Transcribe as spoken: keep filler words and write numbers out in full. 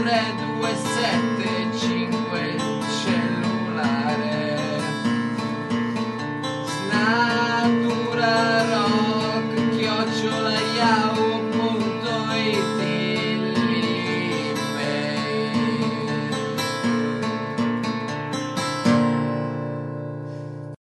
tre due sette cinque cellulare. Snatura rock chiocciola yahoo